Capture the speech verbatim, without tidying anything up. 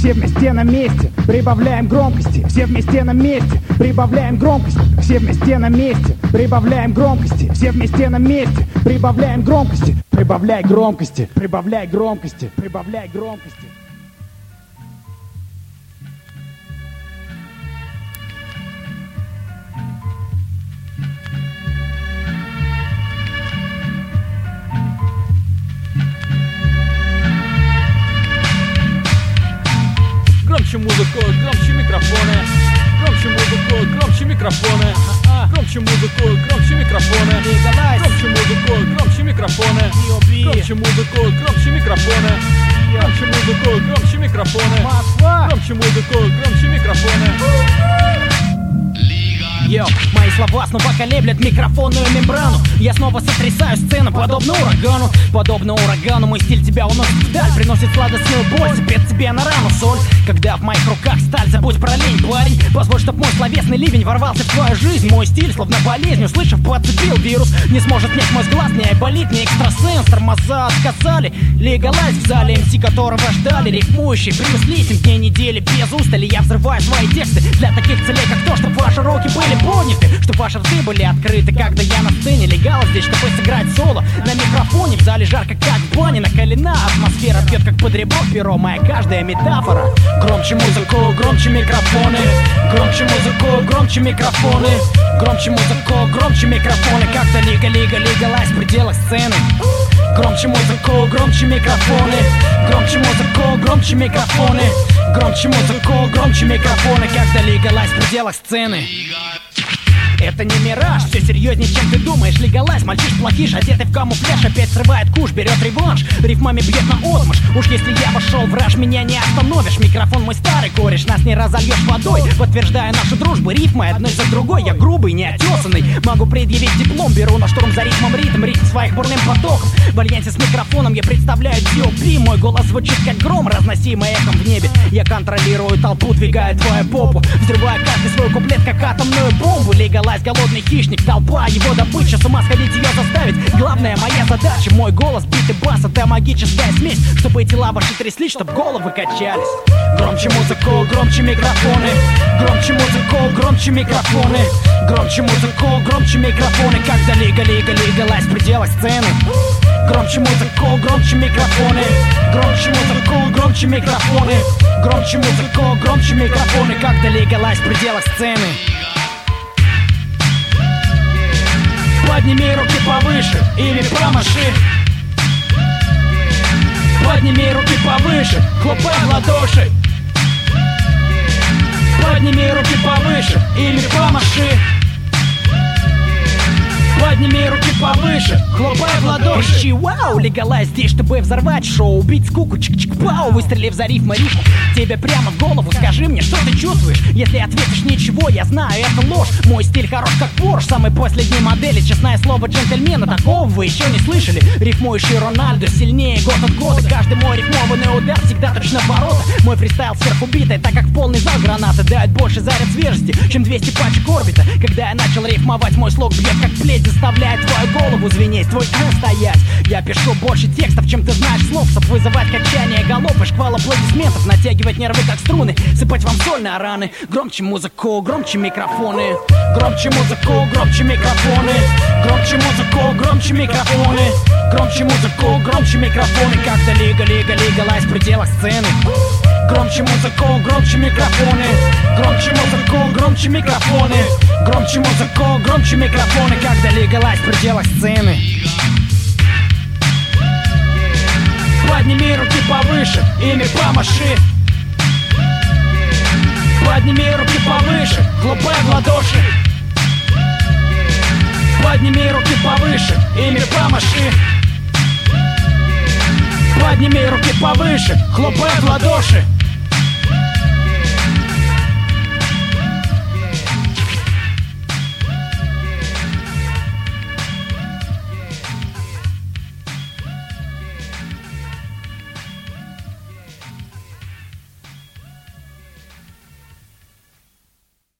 все вместе на месте, прибавляем громкости, все вместе на месте, прибавляем громкости, все вместе на месте, прибавляем громкости, все вместе на месте, прибавляем громкости, прибавляй громкости, прибавляй громкости, прибавляй громкости. Громче музыку, громче микрофоны. Громче музыку, громче микрофоны. Громче музыку, громче микрофоны. Громче музыку, громче микрофоны. Громче музыку, громче микрофоны. Громче музыку, громче микрофоны. Громче музыку, громче микрофоны. Йоу, мои слова снова колеблят микрофонную мембрану. Я снова сотрясаю сцену, подобно урагану. Подобно урагану мой стиль тебя уносит вдаль, приносит сладостную боль, сыпет тебе на рану соль. Когда в моих руках сталь, забудь про лень, парень. Позволь, чтоб мой словесный ливень ворвался в твою жизнь. Мой стиль, словно болезнь, услышав, подцепил вирус. Не сможет снять мой глаз, не айболит, не экстрасенс. Тормоза отказали, легалайз в зале эм си, которого ждали. Рифмующий, Брюс Ли, семь дней недели без устали. Я взрываю свои тексты для таких целей, как то, чтоб ваши руки были подняты, чтоб ваши рты были открыты, когда я на сцене. Легал здесь, чтобы сыграть соло на микрофоне. В зале жарко, как в бане, накалена атмосфера, пьет, как под ребро перо, моя каждая метафора. Громче музыку, громче микрофоны. Громче музыку, громче микрофоны. Громче музыку, громче микрофоны. Как-то лига, лига, легалайз в пределах сцены. Громче музыку, громче микрофоны. Громче музыку, громче микрофоны. Громче музыку, громче микрофоны. Как-то легалайз в пределах сцены. Это не мираж, все серьезнее, чем ты думаешь. Легалайз, мальчиш плохиш, одетый в камуфляж, опять срывает куш, берет реванш, рифмами бьет на отмашь. Уж если я вошел в раж, меня не остановишь. Микрофон мой старый кореш, нас не разольешь водой. Подтверждая нашу дружбу рифмой одной за другой. Я грубый, неотесанный, могу предъявить диплом. Беру на штурм за ритмом ритм, ритм своих бурным потоком. В альянсе с микрофоном я представляю ди о пи. Мой голос звучит как гром, разносимый эхом в небе. Я контролирую толпу, двигая твою попу, взрывая каждый свой куплет, как атомную бомбу. Легалайз, голодный хищник, толпа, его добыча. С ума сходить ее заставить, главная моя задача. Мой голос, бит и бас, это магическая смесь, чтобы тела ваши тряслись, чтоб головы качались. Громче музыку, громче микрофоны. Громче музыку, громче микрофоны. Громче музыку, громче микрофоны. Когда лига, лига, легалайз в пределах сцены. Громче музыку, громче микрофоны. Громче музыку, громче микрофоны. Громче музыку, громче микрофоны. Когда легалайз в пределах сцены. Подними руки повыше или промаши. Подними руки повыше, хлопай в ладоши. Подними руки повыше или помаши. Подними руки повыше, хлопай в ладоши. Вау, легалайз здесь, чтобы взорвать шоу, убить скуку, чик-чик-пау, выстрелив за рифму рифму тебе прямо в голову. Скажи мне, что ты чувствуешь? Если ответишь ничего, я знаю, это ложь. Мой стиль хорош как Порш, самой последней модели. Честное слово джентльмена, такого вы еще не слышали. Рифмующий Рональдо сильнее год от года. Каждый мой рифмованный удар всегда точно в ворота. Мой фристайл сверхубитый, так как полный зал гранаты дает больше заряд свежести, чем двести пачек орбита. Когда я начал рифмовать, мой слог бьет как плеть, заставляет твою голову звенеть, твой э стоять. Я пишу больше текстов, чем ты знаешь слов, чтоб вызывать качание голов и шквал аплодисментов, натягивать нервы как струны, сыпать вам соль на раны. Громче музыку, громче микрофоны. Громче музыку, громче микрофоны. Громче музыку, громче микрофоны. Громче музыку, громче микрофоны. Как-то лига, лига, легалайз в пределах сцены. Громче музыку, громче микрофоны. Громче музыку, громче микрофоны. Громче музыку, громче микрофоны. Когда легалайз в пределах сцены. Подними руки повыше или помаши. Подними руки повыше, хлопай в ладоши. Подними руки повыше или помаши. Подними руки повыше, хлопай в ладоши.